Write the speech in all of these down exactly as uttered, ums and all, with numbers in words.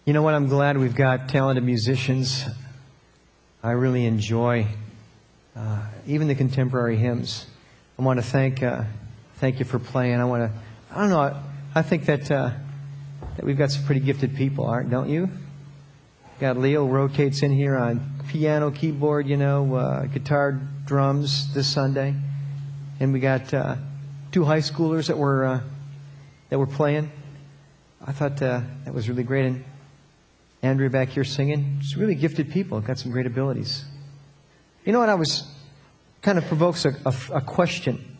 You know what? I'm glad we've got talented musicians. I really enjoy uh, even the contemporary hymns. I want to thank uh, thank you for playing. I want to. I don't know. I, I think that uh, that we've got some pretty gifted people, aren't? Don't you? Got Leo rotates in here on piano, keyboard, you know, uh, guitar, drums this Sunday, and we got uh, two high schoolers that were uh, that were playing. I thought uh, that was really great. And Andrea back here singing. Just really gifted people. Got some great abilities. You know what? I was kind of provokes a, a, a question.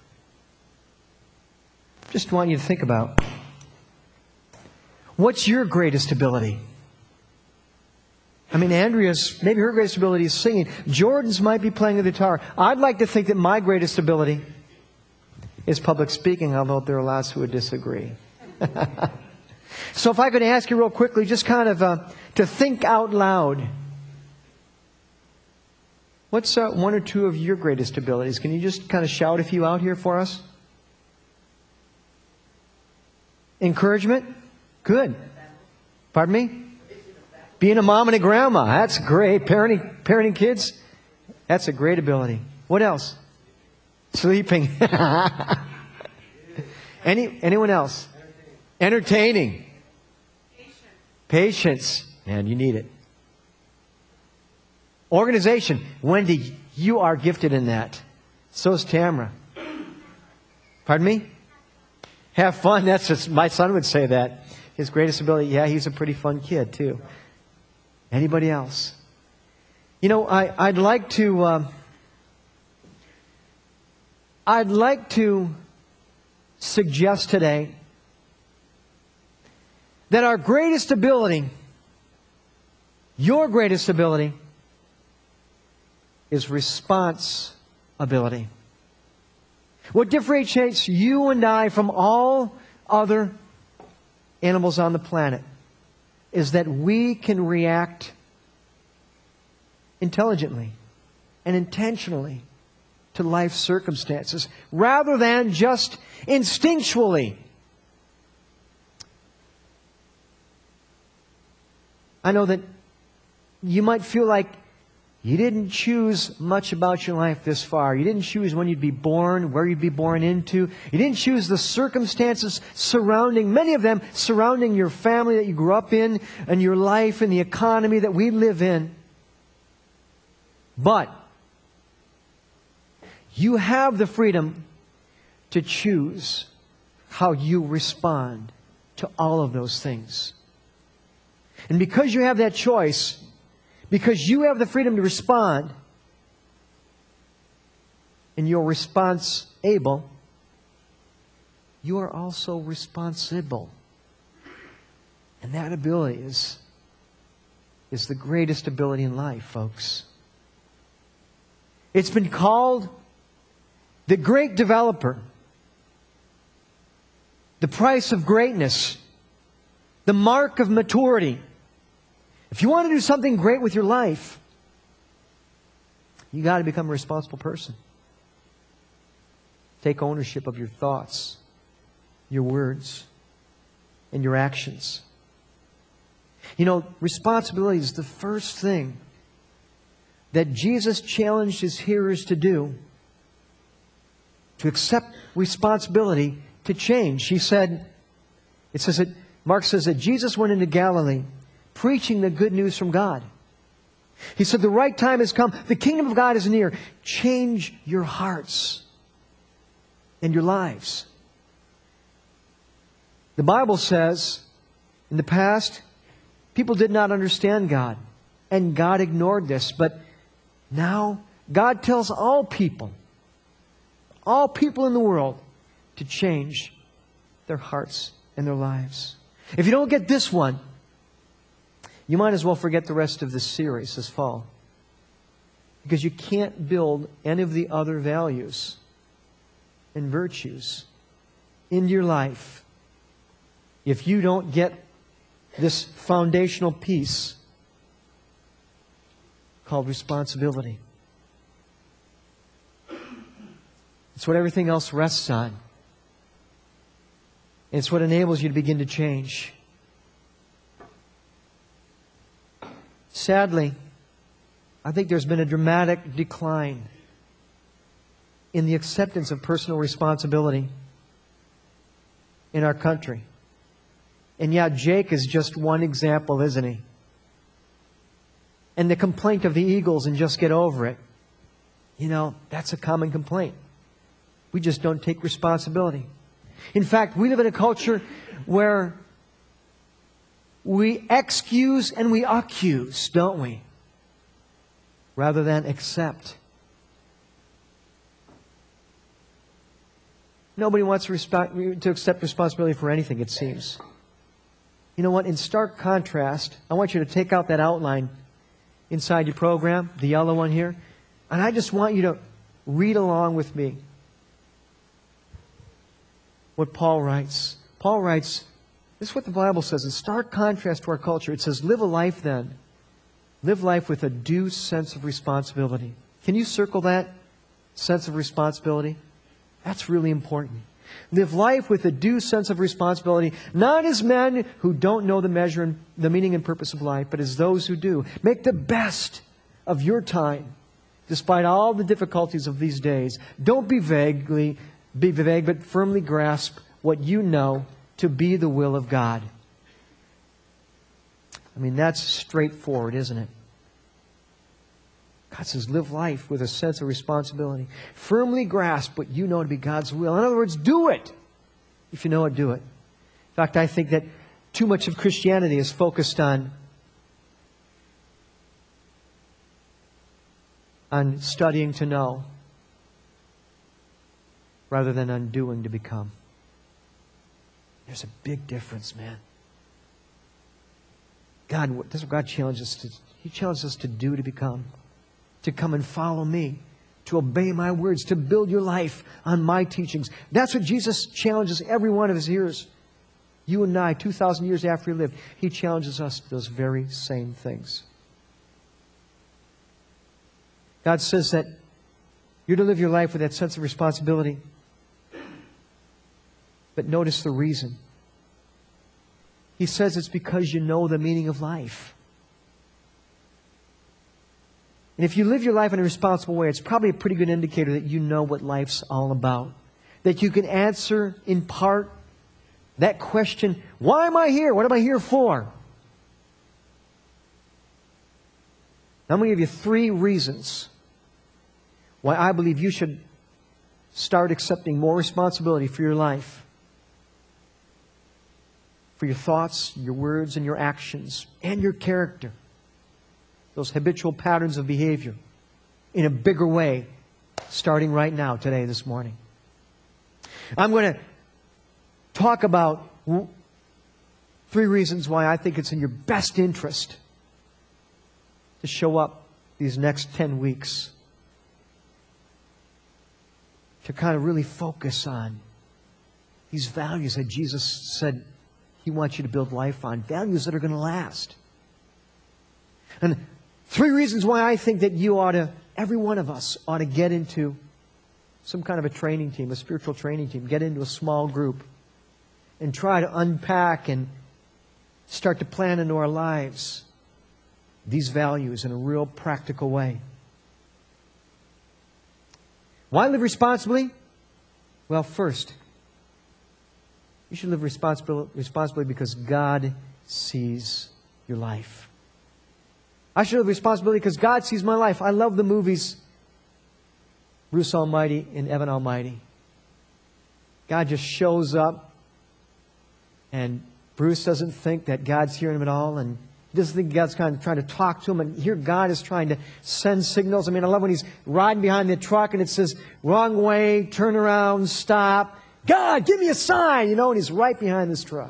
Just want you to think about. What's your greatest ability? I mean, Andrea's, maybe her greatest ability is singing. Jordan's might be playing the guitar. I'd like to think that my greatest ability is public speaking, although there are lots who would disagree. So if I could ask you real quickly, just kind of uh, to think out loud. What's uh, one or two of your greatest abilities? Can you just kind of shout a few out here for us? Encouragement? Good. Pardon me? Being a mom and a grandma. That's great. Parenting, parenting kids? That's a great ability. What else? Sleeping. Any anyone else? Entertaining. Patience. Man, you need it. Organization. Wendy, you are gifted in that. So is Tamara. Pardon me? Have fun. That's just, my son would say that. His greatest ability, yeah, he's a pretty fun kid too. Anybody else? You know, I, I'd like to, um, I'd like to suggest today that our greatest ability, your greatest ability, is responsibility. What differentiates you and I from all other animals on the planet is that we can react intelligently and intentionally to life's circumstances rather than just instinctually. I know that you might feel like you didn't choose much about your life this far. You didn't choose when you'd be born, where you'd be born into. You didn't choose the circumstances surrounding, many of them surrounding your family that you grew up in and your life and the economy that we live in. But you have the freedom to choose how you respond to all of those things. And because you have that choice, because you have the freedom to respond, and you're response able, you are also responsible. And that ability is, is the greatest ability in life, folks. It's been called the great developer, the price of greatness, the mark of maturity. If you want to do something great with your life, you got to become a responsible person. Take ownership of your thoughts, your words, and your actions. You know, responsibility is the first thing that Jesus challenged His hearers to do, to accept responsibility to change. He said, it says that, Mark says that Jesus went into Galilee preaching the good news from God. He said, the right time has come. The kingdom of God is near. Change your hearts and your lives. The Bible says, in the past, people did not understand God, and God ignored this. But now, God tells all people, all people in the world, to change their hearts and their lives. If you don't get this one, you might as well forget the rest of this series this fall. Because you can't build any of the other values and virtues in your life if you don't get this foundational piece called responsibility. It's what everything else rests on. It's what enables you to begin to change. Sadly, I think there's been a dramatic decline in the acceptance of personal responsibility in our country. And yeah, Jake is just one example, isn't he? And the complaint of the Eagles and just get over it. You know, that's a common complaint. We just don't take responsibility. In fact, we live in a culture where we excuse and we accuse, don't we? Rather than accept. Nobody wants to, resp- to accept responsibility for anything, it seems. You know what? In stark contrast, I want you to take out that outline inside your program, the yellow one here, and I just want you to read along with me what Paul writes. Paul writes, this is what the Bible says, in stark contrast to our culture. It says, live a life then. Live life with a due sense of responsibility. Can you circle that? Sense of responsibility? That's really important. Live life with a due sense of responsibility, not as men who don't know the measure and the meaning and purpose of life, but as those who do. Make the best of your time, despite all the difficulties of these days. Don't be vaguely, be vague, but firmly grasp what you know to be the will of God. I mean, that's straightforward, isn't it? God says, live life with a sense of responsibility. Firmly grasp what you know to be God's will. In other words, do it. If you know it, do it. In fact, I think that too much of Christianity is focused on, on studying to know rather than on doing to become. There's a big difference, man. God, this is what God challenges us to. He challenges us to do to become. To come and follow me. To obey my words. To build your life on my teachings. That's what Jesus challenges every one of His hearers. You and I, two thousand years after He lived, He challenges us to those very same things. God says that you're to live your life with that sense of responsibility. But notice the reason. He says it's because you know the meaning of life. And if you live your life in a responsible way, it's probably a pretty good indicator that you know what life's all about. That you can answer, in part, that question, why am I here? What am I here for? Now, I'm going to give you three reasons why I believe you should start accepting more responsibility for your life. For your thoughts, your words, and your actions, and your character. Those habitual patterns of behavior in a bigger way, starting right now, today, this morning. I'm going to talk about three reasons why I think it's in your best interest to show up these next ten weeks. To kind of really focus on these values that Jesus said He wants you to build life on. Values that are going to last. And three reasons why I think that you ought to, every one of us ought to get into some kind of a training team, a spiritual training team. Get into a small group and try to unpack and start to plan into our lives these values in a real practical way. Why live responsibly? Well, first, you should live responsibly, responsibly because God sees your life. I should live responsibly because God sees my life. I love the movies Bruce Almighty and Evan Almighty. God just shows up and Bruce doesn't think that God's hearing him at all, and he doesn't think God's kind of trying to talk to him, and here God is trying to send signals. I mean, I love when he's riding behind the truck and it says, wrong way, turn around, stop. God, give me a sign, you know, and he's right behind this truck.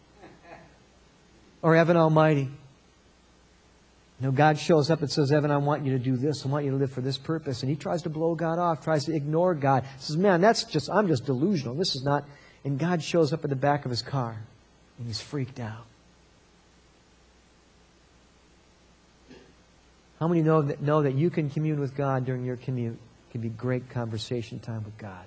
Or Evan Almighty. You know, God shows up and says, Evan, I want you to do this. I want you to live for this purpose. And he tries to blow God off, tries to ignore God. He says, man, that's just, I'm just delusional. This is not. And God shows up at the back of his car. And he's freaked out. How many know that, know that you can commune with God during your commute? It can be great conversation time with God.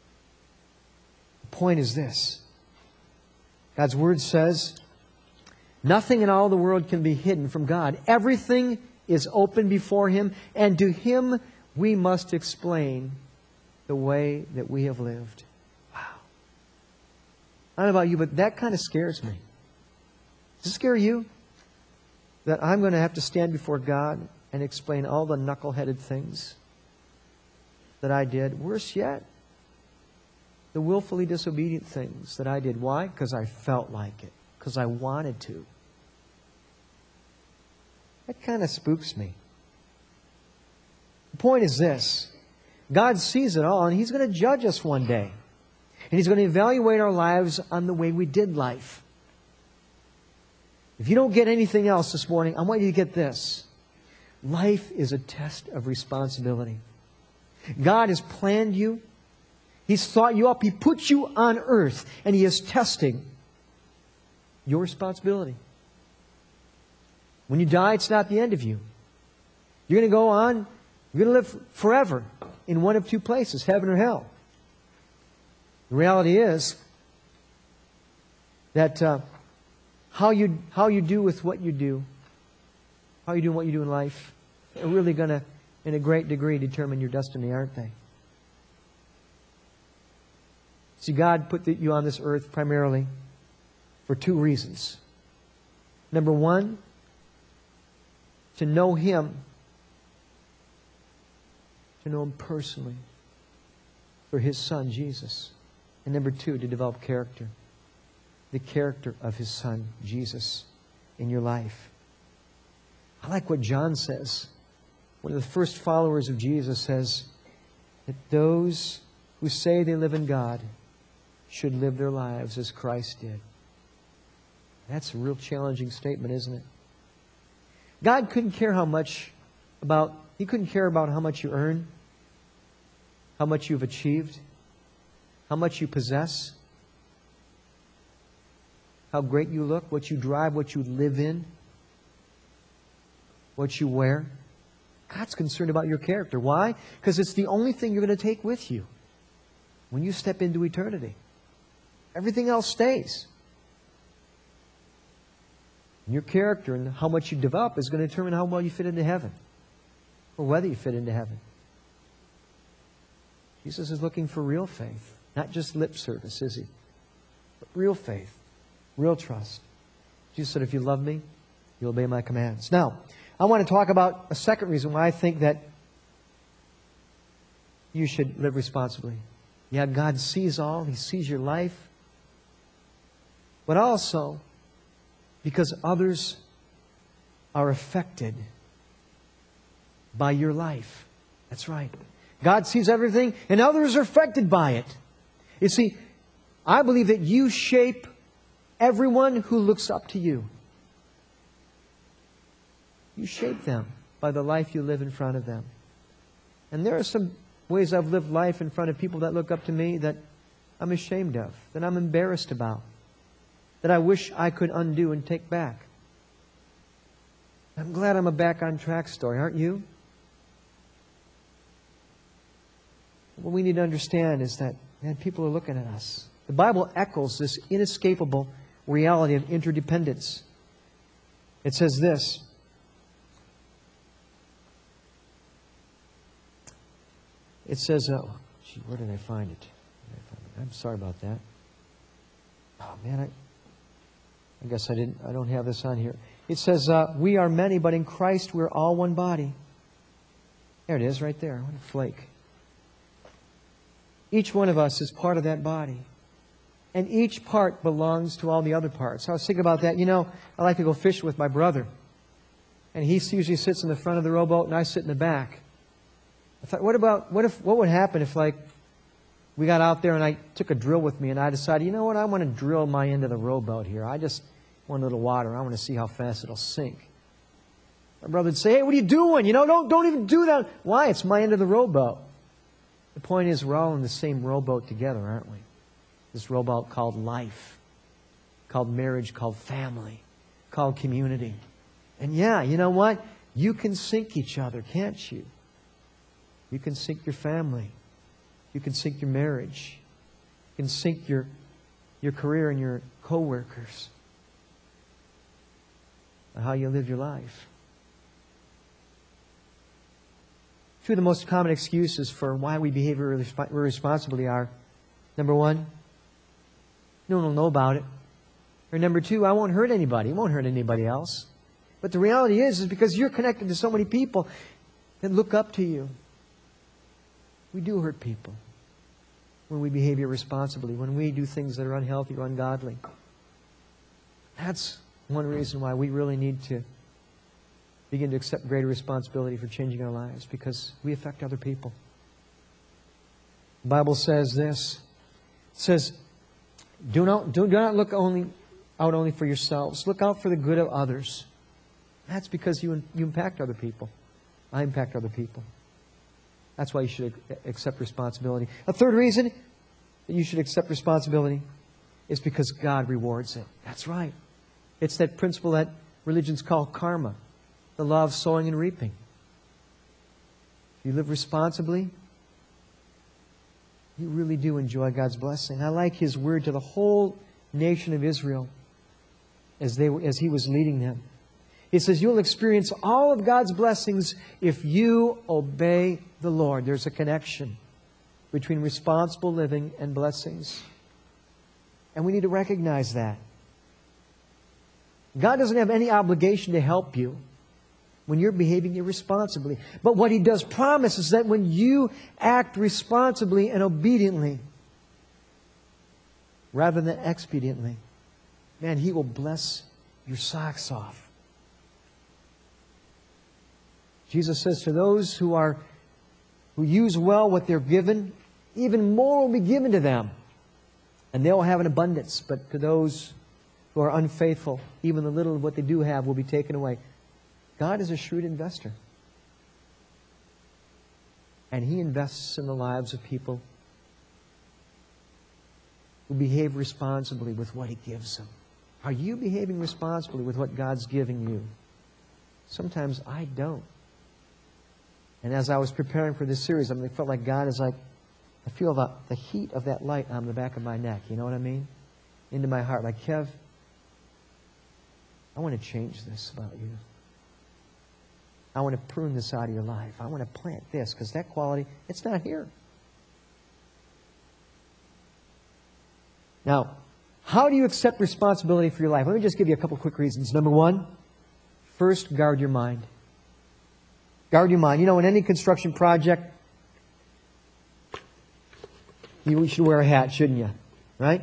The point is this. God's Word says Nothing in all the world can be hidden from God. Everything is open before Him, and to Him we must explain the way that we have lived. Wow. I don't know about you, but that kind of scares me. Does it scare you? That I'm going to have to stand before God and explain all the knuckleheaded things that I did. Worse yet, the willfully disobedient things that I did. Why? Because I felt like it. Because I wanted to. That kind of spooks me. The point is this. God sees it all, and He's going to judge us one day. And He's going to evaluate our lives on the way we did life. If you don't get anything else this morning, I want you to get this. Life is a test of responsibility. God has planned you. He's thought you up. He put you on earth, and He is testing your responsibility. When you die, it's not the end of you. You're going to go on. You're going to live forever in one of two places, heaven or hell. The reality is that uh, how you how you do with what you do, how you do what you do in life, are really going to, in a great degree, determine your destiny, aren't they? See, God put you on this earth primarily for two reasons. Number one, to know Him, to know Him personally, for His Son, Jesus. And number two, to develop character, the character of His Son, Jesus, in your life. I like what John says. One of the first followers of Jesus says that those who say they live in God should live their lives as Christ did. That's a real challenging statement, isn't it? God couldn't care how much about, He couldn't care about how much you earn, how much you've achieved, how much you possess, how great you look, what you drive, what you live in, what you wear. God's concerned about your character. Why? Because it's the only thing you're going to take with you when you step into eternity. Everything else stays. And your character and how much you develop is going to determine how well you fit into heaven, or whether you fit into heaven. Jesus is looking for real faith, not just lip service, is He? But real faith, real trust. Jesus said, if you love me, you'll obey my commands. Now, I want to talk about a second reason why I think that you should live responsibly. Yeah, God sees all. He sees your life. But also, because others are affected by your life. That's right. God sees everything, and others are affected by it. You see, I believe that you shape everyone who looks up to you. You shape them by the life you live in front of them. And there are some ways I've lived life in front of people that look up to me that I'm ashamed of, that I'm embarrassed about, that I wish I could undo and take back. I'm glad I'm a back on track story, aren't you? What we need to understand is that, man, people are looking at us. The Bible echoes this inescapable reality of interdependence. It says this. It says, oh, gee, where did I find it? Where did I find it? I'm sorry about that. Oh, man, I, I guess I didn't. I don't have this on here. It says, uh, we are many, but in Christ we're all one body. There it is, right there. What a flake. Each one of us is part of that body. And each part belongs to all the other parts. I was thinking about that. You know, I like to go fishing with my brother. And he usually sits in the front of the rowboat and I sit in the back. I thought, what about, what if, what would happen if, like, we got out there and I took a drill with me and I decided, you know what, I want to drill my end of the rowboat here. I just want a little water. I want to see how fast it'll sink. My brother would say, hey, what are you doing? You know, don't, don't even do that. Why? It's my end of the rowboat. The point is, we're all in the same rowboat together, aren't we? This rowboat called life, called marriage, called family, called community. And yeah, you know what? You can sink each other, can't you? You can sink your family. You can sink your marriage. You can sink your, your career and your co-workers. how you live your life. Two of the most common excuses for why we behave irresponsibly are, number one, no one will know about it. Or number two, I won't hurt anybody. It won't hurt anybody else. But the reality is, is because you're connected to so many people that look up to you. We do hurt people when we behave irresponsibly, when we do things that are unhealthy or ungodly. That's one reason why we really need to begin to accept greater responsibility for changing our lives, because we affect other people. The Bible says this. It says, do not, do, do not look only out only for yourselves. Look out for the good of others. That's because you, you impact other people. I impact other people. That's why you should accept responsibility. A third reason that you should accept responsibility is because God rewards it. That's right. It's that principle that religions call karma, the law of sowing and reaping. If you live responsibly, you really do enjoy God's blessing. I like His word to the whole nation of Israel as they as He was leading them. He says, you'll experience all of God's blessings if you obey the Lord. There's a connection between responsible living and blessings. And we need to recognize that. God doesn't have any obligation to help you when you're behaving irresponsibly. But what He does promise is that when you act responsibly and obediently, rather than expediently, man, He will bless your socks off. Jesus says to those who are who use well what they're given, even more will be given to them, and they'll have an abundance. But to those who are unfaithful, even the little of what they do have will be taken away. God is a shrewd investor. And He invests in the lives of people who behave responsibly with what He gives them. Are you behaving responsibly with what God's giving you? Sometimes I don't. And as I was preparing for this series, I mean, I felt like God is like, I feel the, the heat of that light on the back of my neck. You know what I mean? Into my heart. Like, Kev, I want to change this about you. I want to prune this out of your life. I want to plant this, because that quality, it's not here. Now, how do you accept responsibility for your life? Let me just give you a couple quick reasons. Number one, first, guard your mind. Guard your mind. You know, in any construction project, you should wear a hat, shouldn't you? Right?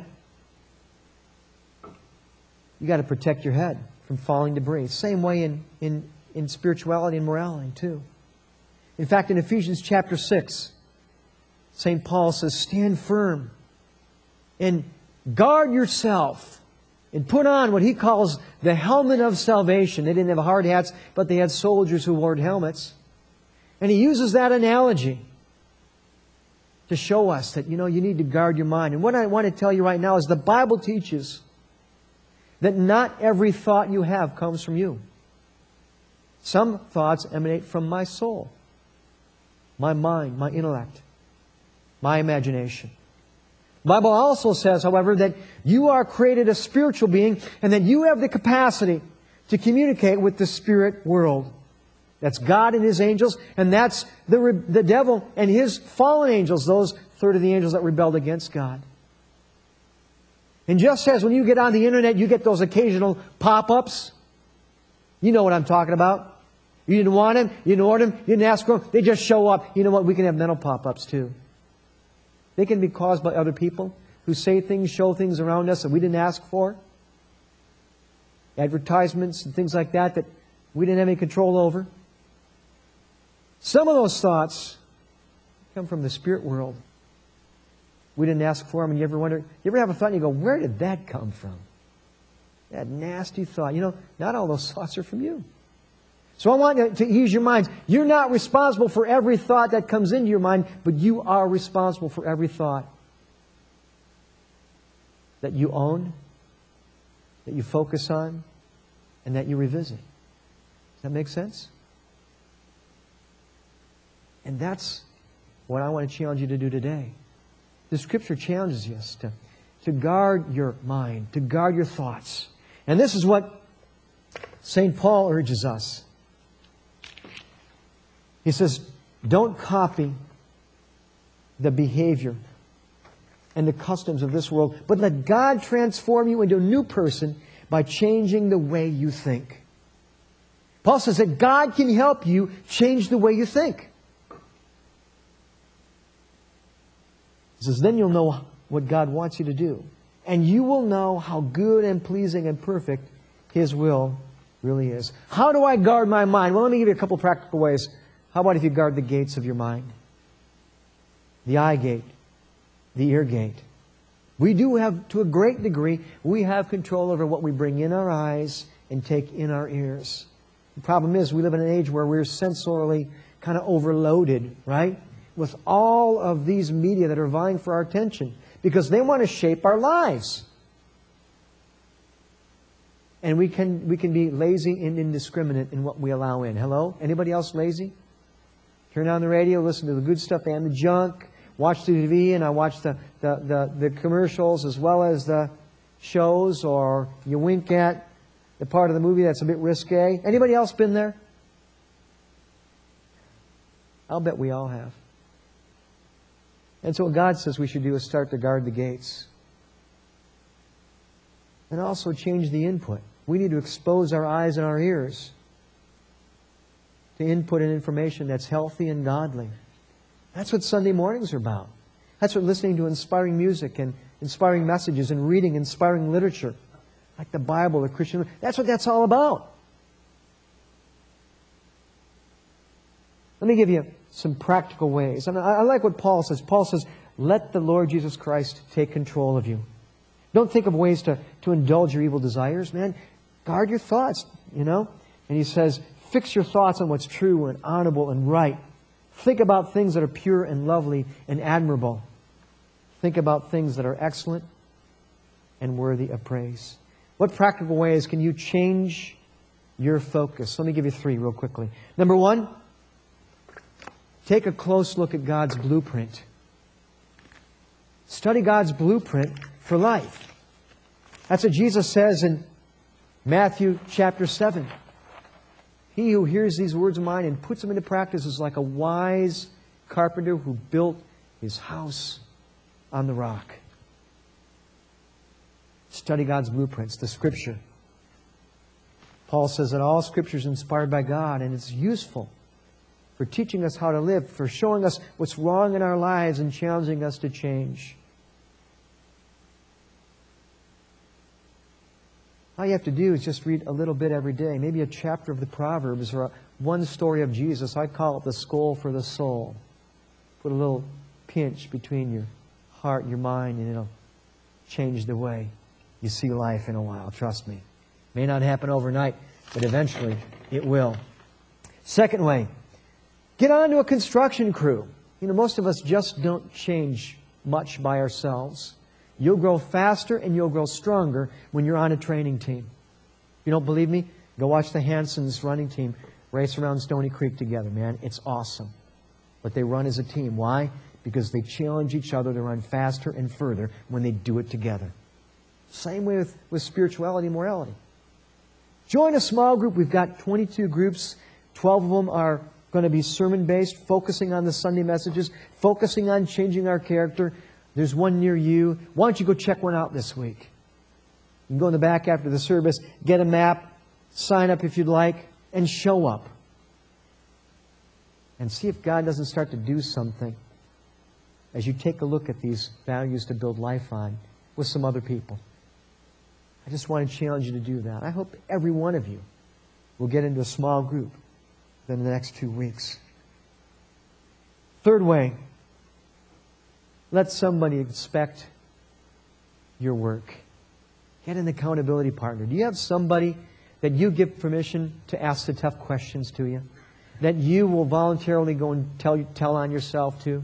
You got to protect your head from falling debris. Same way in, in, in spirituality and morality, too. In fact, in Ephesians chapter six, Saint Paul says, stand firm and guard yourself and put on what he calls the helmet of salvation. They didn't have hard hats, but they had soldiers who wore helmets. And he uses that analogy to show us that, you know, you need to guard your mind. And what I want to tell you right now is the Bible teaches that not every thought you have comes from you. Some thoughts emanate from my soul, my mind, my intellect, my imagination. The Bible also says, however, that you are created a spiritual being and that you have the capacity to communicate with the spirit world. That's God and His angels, and that's the, re- the devil and his fallen angels, those third of the angels that rebelled against God. And just as when you get on the internet, you get those occasional pop-ups. You know what I'm talking about. You didn't want them, you ignored them, you didn't ask for them, they just show up. You know what? We can have mental pop-ups too. They can be caused by other people who say things, show things around us that we didn't ask for. Advertisements and things like that that we didn't have any control over. Some of those thoughts come from the spirit world. We didn't ask for them, and you ever wonder, you ever have a thought and you go, where did that come from? That nasty thought. You know, not all those thoughts are from you. So I want you to ease your minds. You're not responsible for every thought that comes into your mind, but you are responsible for every thought that you own, that you focus on, and that you revisit. Does that make sense? And that's what I want to challenge you to do today. The Scripture challenges us to, to guard your mind, to guard your thoughts. And this is what Saint Paul urges us. He says, don't copy the behavior and the customs of this world, but let God transform you into a new person by changing the way you think. Paul says that God can help you change the way you think. He says, then you'll know what God wants you to do. And you will know how good and pleasing and perfect His will really is. How do I guard my mind? Well, let me give you a couple practical ways. How about if you guard the gates of your mind? The eye gate, the ear gate. We do have, to a great degree, we have control over what we bring in our eyes and take in our ears. The problem is we live in an age where we're sensorily kind of overloaded, right? With all of these media that are vying for our attention because they want to shape our lives. And we can, we can be lazy and indiscriminate in what we allow in. Hello? Anybody else lazy? Turn on the radio, listen to the good stuff and the junk. Watch the T V, and I watch the, the, the, the commercials as well as the shows, or you wink at the part of the movie that's a bit risque. Anybody else been there? I'll bet we all have. And so what God says we should do is start to guard the gates. And also change the input. We need to expose our eyes and our ears to input and information that's healthy and godly. That's what Sunday mornings are about. That's what listening to inspiring music and inspiring messages and reading inspiring literature, like the Bible or Christian, that's what that's all about. Let me give you some practical ways. I mean, I like what Paul says. Paul says, let the Lord Jesus Christ take control of you. Don't think of ways to, to indulge your evil desires, man. Guard your thoughts, you know. And he says, fix your thoughts on what's true and honorable and right. Think about things that are pure and lovely and admirable. Think about things that are excellent and worthy of praise. What practical ways can you change your focus? Let me give you three real quickly. Number one, take a close look at God's blueprint. Study God's blueprint for life. That's what Jesus says in Matthew chapter seven. He who hears these words of mine and puts them into practice is like a wise carpenter who built his house on the rock. Study God's blueprints, the Scripture. Paul says that all Scripture is inspired by God and it's useful for teaching us how to live, for showing us what's wrong in our lives and challenging us to change. All you have to do is just read a little bit every day, maybe a chapter of the Proverbs or a, one story of Jesus. I call it the skull for the soul. Put a little pinch between your heart and your mind, and it'll change the way you see life in a while. Trust me. May not happen overnight, but eventually it will. Second way, get onto a construction crew. You know, most of us just don't change much by ourselves. You'll grow faster and you'll grow stronger when you're on a training team. You don't believe me? Go watch the Hansons running team race around Stony Creek together, man. It's awesome. But they run as a team. Why? Because they challenge each other to run faster and further when they do it together. Same way with, with spirituality and morality. Join a small group. We've got twenty-two groups. twelve of them are going to be sermon-based, focusing on the Sunday messages, focusing on changing our character. There's one near you. Why don't you go check one out this week? You can go in the back after the service, get a map, sign up if you'd like, and show up. And see if God doesn't start to do something as you take a look at these values to build life on with some other people. I just want to challenge you to do that. I hope every one of you will get into a small group in the next two weeks. Third way, let somebody inspect your work. Get an accountability partner. Do you have somebody that you give permission to ask the tough questions to you? That you will voluntarily go and tell, tell on yourself to?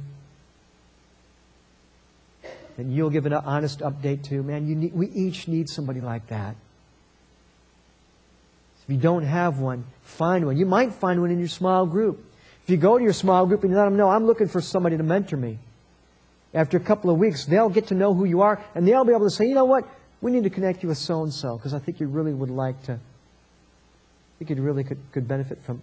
That you'll give an honest update to? Man, you need, we each need somebody like that. If you don't have one, find one. You might find one in your small group. If you go to your small group and you let them know, I'm looking for somebody to mentor me. After a couple of weeks, they'll get to know who you are, and they'll be able to say, you know what, we need to connect you with so-and-so, because I think you really would like to think you really could, could benefit from,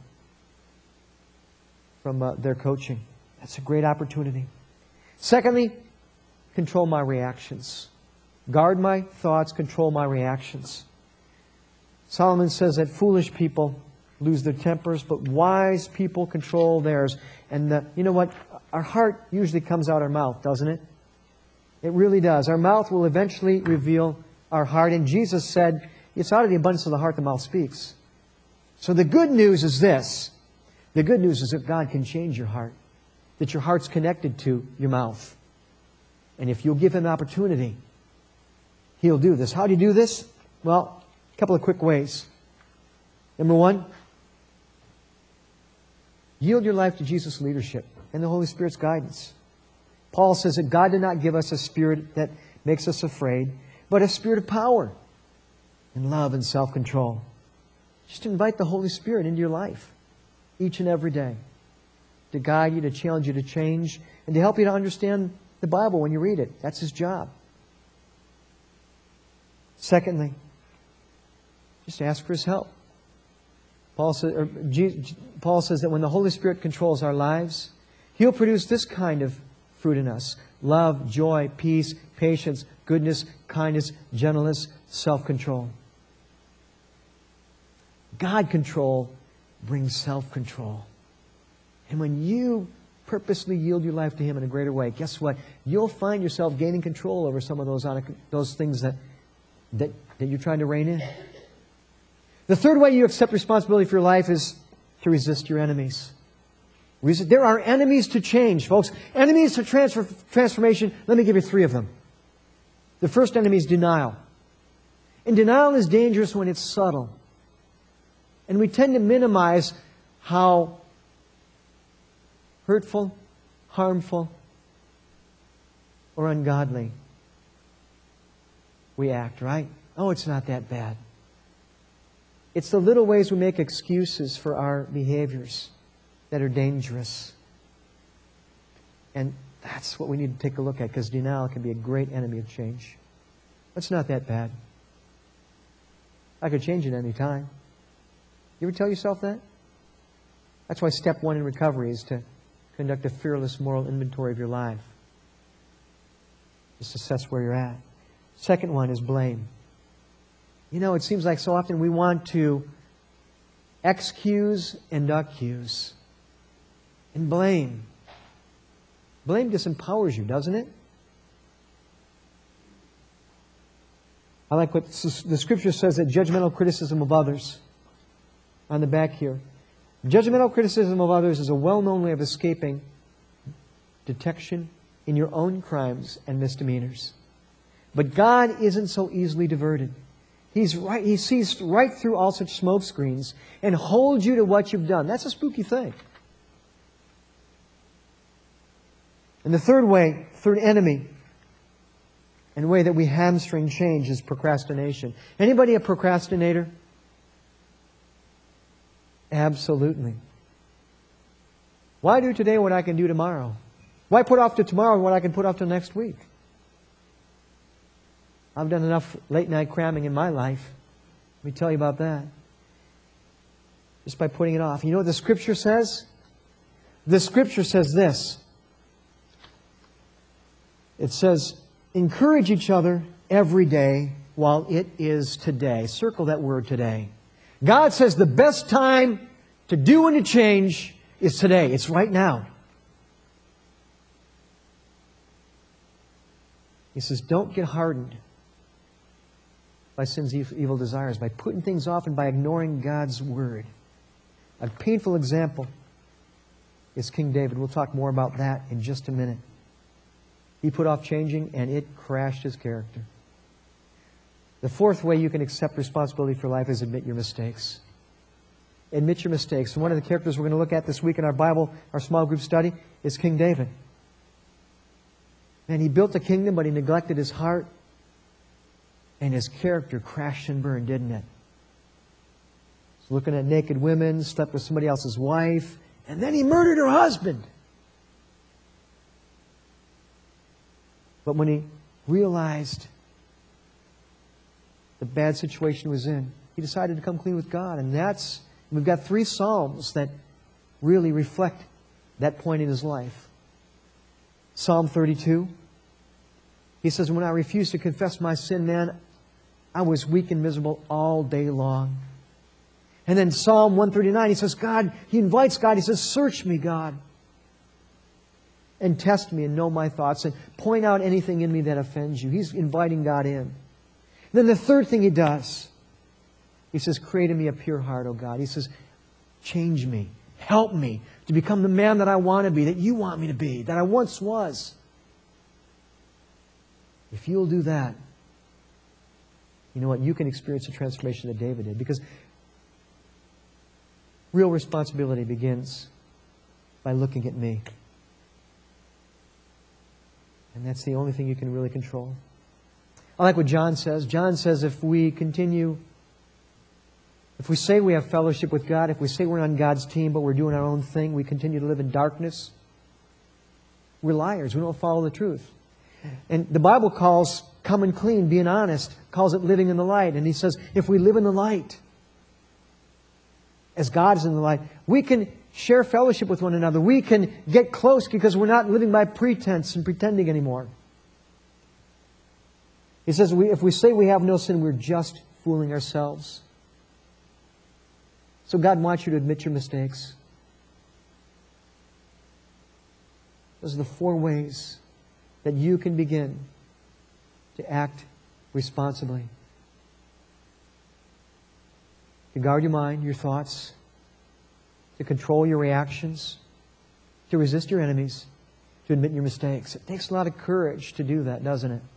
from uh, their coaching. That's a great opportunity. Secondly, control my reactions. Guard my thoughts, control my reactions. Solomon says that foolish people lose their tempers, but wise people control theirs. And the, you know what? Our heart usually comes out our mouth, doesn't it? It really does. Our mouth will eventually reveal our heart. And Jesus said, it's out of the abundance of the heart the mouth speaks. So the good news is this. The good news is that God can change your heart. That your heart's connected to your mouth. And if you'll give Him an opportunity, He'll do this. How do you do this? Well, a couple of quick ways. Number one, yield your life to Jesus' leadership and the Holy Spirit's guidance. Paul says that God did not give us a spirit that makes us afraid, but a spirit of power and love and self-control. Just invite the Holy Spirit into your life each and every day to guide you, to challenge you to change, and to help you to understand the Bible when you read it. That's His job. Secondly, just ask for His help. Paul says, or Jesus, Paul says that when the Holy Spirit controls our lives, He'll produce this kind of fruit in us: love, joy, peace, patience, goodness, kindness, gentleness, self-control. God control brings self-control. And when you purposely yield your life to Him in a greater way, guess what? You'll find yourself gaining control over some of those, those things that, that, that you're trying to rein in. The third way you accept responsibility for your life is to resist your enemies. There are enemies to change, folks. Enemies to transfer, transformation. Let me give you three of them. The first enemy is denial. And denial is dangerous when it's subtle. And we tend to minimize how hurtful, harmful, or ungodly we act, right? Oh, it's not that bad. It's the little ways we make excuses for our behaviors that are dangerous. And that's what we need to take a look at, because denial can be a great enemy of change. It's not that bad. I could change it any time. You ever tell yourself that? That's why step one in recovery is to conduct a fearless moral inventory of your life. Just assess where you're at. Second one is blame. You know, it seems like so often we want to excuse and accuse. And blame. Blame disempowers you, doesn't it? I like what the Scripture says, that judgmental criticism of others, on the back here. Judgmental criticism of others is a well-known way of escaping detection in your own crimes and misdemeanors. But God isn't so easily diverted. He's right, He sees right through all such smoke screens and holds you to what you've done. That's a spooky thing. And the third way, third enemy, and way that we hamstring change is procrastination. Anybody a procrastinator? Absolutely. Why do today what I can do tomorrow? Why put off to tomorrow what I can put off to next week? I've done enough late night cramming in my life. Let me tell you about that. Just by putting it off. You know what the Scripture says? The Scripture says this. It says, encourage each other every day while it is today. Circle that word, today. God says the best time to do and to change is today. It's right now. He says, don't get hardened by sin's evil desires, by putting things off and by ignoring God's Word. A painful example is King David. We'll talk more about that in just a minute. He put off changing and it crashed his character. The fourth way you can accept responsibility for life is admit your mistakes. Admit your mistakes. And one of the characters we're going to look at this week in our Bible, our small group study, is King David. And he built a kingdom, but he neglected his heart. And his character crashed and burned, didn't it? He's looking at naked women, slept with somebody else's wife, and then he murdered her husband. But when he realized the bad situation he was in, he decided to come clean with God. And that's We've got three Psalms that really reflect that point in his life. Psalm thirty-two. He says, when I refused to confess my sin, man, I was weak and miserable all day long. And then Psalm one thirty-nine, he says, God, he invites God, he says, search me, God, and test me and know my thoughts and point out anything in me that offends you. He's inviting God in. And then the third thing he does, he says, create in me a pure heart, O God. He says, change me, help me to become the man that I want to be, that you want me to be, that I once was. If you'll do that, you know what? You can experience the transformation that David did. Because real responsibility begins by looking at me. And that's the only thing you can really control. I like what John says. John says if we continue, if we say we have fellowship with God, if we say we're on God's team but we're doing our own thing, we continue to live in darkness, we're liars. We don't follow the truth. And the Bible calls coming clean, being honest, calls it living in the light. And he says, if we live in the light, as God is in the light, we can share fellowship with one another. We can get close because we're not living by pretense and pretending anymore. He says, we, if we say we have no sin, we're just fooling ourselves. So God wants you to admit your mistakes. Those are the four ways that you can begin to act responsibly. To guard your mind, your thoughts, to control your reactions, to resist your enemies, to admit your mistakes. It takes a lot of courage to do that, doesn't it?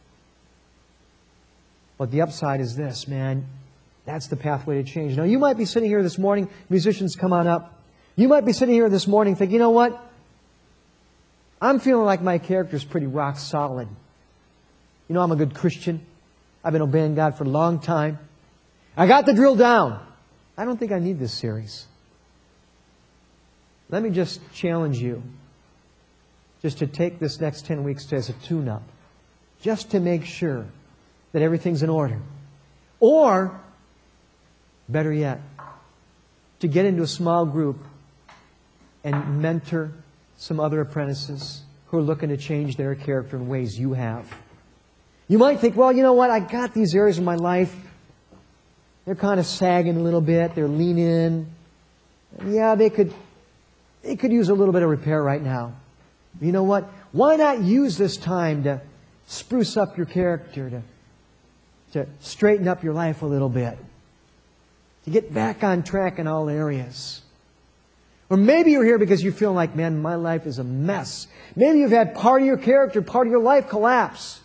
But the upside is this, man. That's the pathway to change. Now, you might be sitting here this morning, musicians, come on up. You might be sitting here this morning thinking, you know what? I'm feeling like my character is pretty rock solid. You know, I'm a good Christian. I've been obeying God for a long time. I got the drill down. I don't think I need this series. Let me just challenge you just to take this next ten weeks as a tune-up, just to make sure that everything's in order. Or, better yet, to get into a small group and mentor some other apprentices who are looking to change their character in ways you have. You might think, well, you know what? I got these areas in my life. They're kind of sagging a little bit. They're leaning. Yeah, they could, they could use a little bit of repair right now. You know what? Why not use this time to spruce up your character, to, to straighten up your life a little bit, to get back on track in all areas? Or maybe you're here because you feel like, man, my life is a mess. Maybe you've had part of your character, part of your life collapse.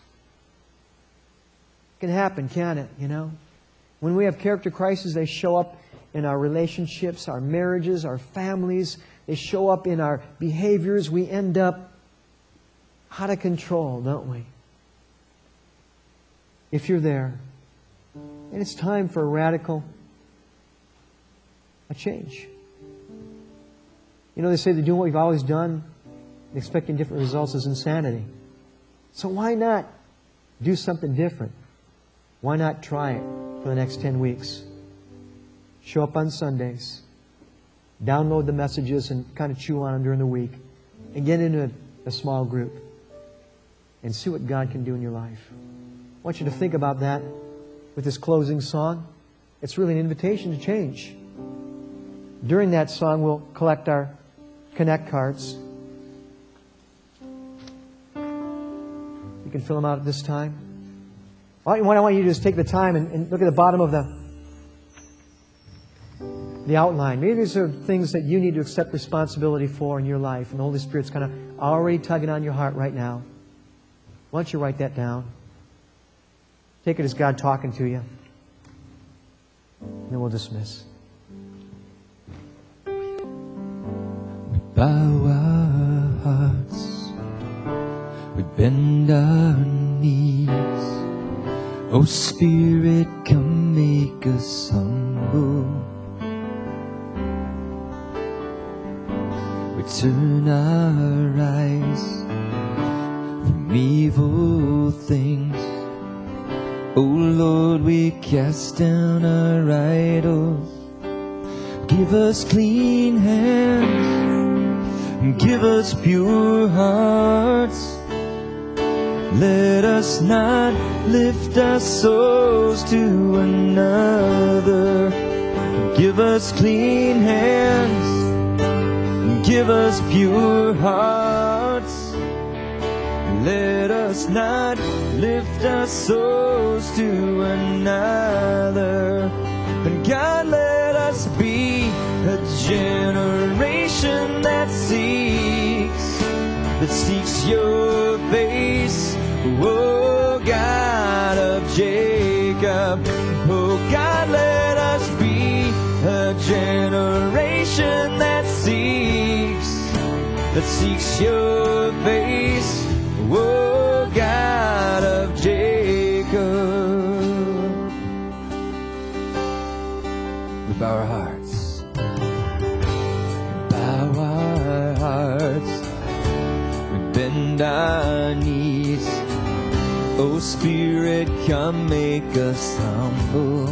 It can happen, can't it? You know? When we have character crises, they show up in our relationships, our marriages, our families. They show up in our behaviors. We end up out of control, don't we? If you're there, and it's time for a radical a change. You know, they say that doing what we've always done and expecting different results is insanity. So why not do something different? Why not try it for the next ten weeks? Show up on Sundays. Download the messages and kind of chew on them during the week. And get into a, a small group. And see what God can do in your life. I want you to think about that with this closing song. It's really an invitation to change. During that song, we'll collect our Connect cards. You can fill them out at this time. What I want you to do is take the time and, and look at the bottom of the, the outline. Maybe these are things that you need to accept responsibility for in your life, and the Holy Spirit's kind of already tugging on your heart right now. Why don't you write that down? Take it as God talking to you. And then we'll dismiss. Bow our hearts, we bend our knees. Oh Spirit, come make us humble. We turn our eyes from evil things. Oh Lord, we cast down our idols. Give us clean hands, give us pure hearts. Let us not lift our souls to another. Give us clean hands, give us pure hearts. Let us not lift our souls to another. And God, let us be a generation that seeks, that seeks your face, oh God of Jacob. Oh God, let us be a generation that seeks, that seeks your face, oh God of Jacob. We bow our hearts, we bow our hearts, we bend our knees. Oh Spirit, come make us humble.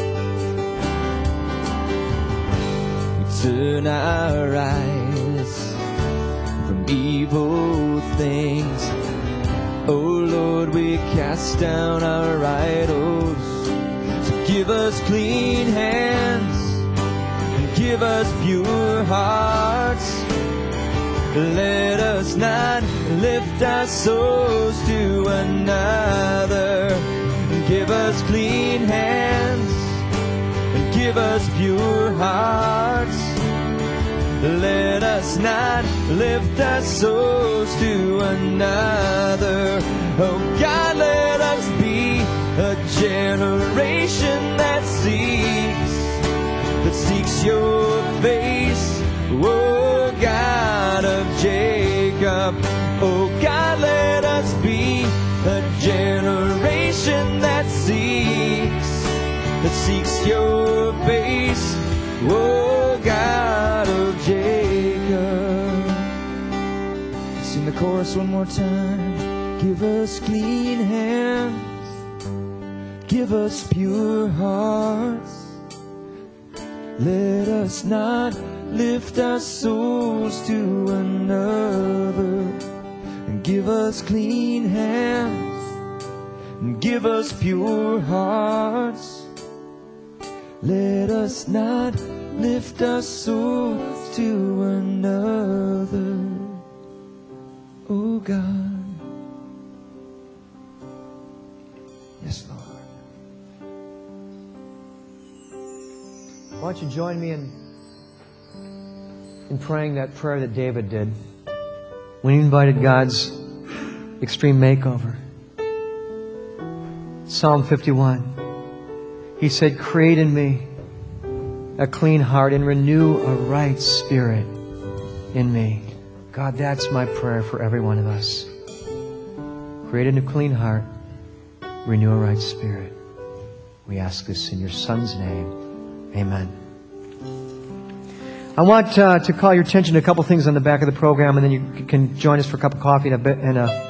We turn our eyes from evil things. Oh Lord, we cast down our idols. So give us clean hands and give us pure hearts. Let us not lift our souls to another. Give us clean hands and give us pure hearts. Let us not lift our souls to another. Oh God, let us be a generation that seeks, that seeks your face, oh God of Jacob. Oh God, let us be a generation that seeks, that seeks your face, oh God of Jacob. Sing the chorus one more time. Give us clean hands, give us pure hearts. Let us not lift our souls to another. And give us clean hands, and give us pure hearts. Let us not lift our souls to another. Oh God. Yes, Lord. Why don't you join me in, in praying that prayer that David did when he invited God's extreme makeover. Psalm fifty-one. He said, create in me a clean heart and renew a right spirit in me. God, that's my prayer for every one of us. Create a new clean heart, renew a right spirit. We ask this in your Son's name. Amen. I want uh, to call your attention to a couple things on the back of the program, and then you can join us for a cup of coffee and a, bit, and a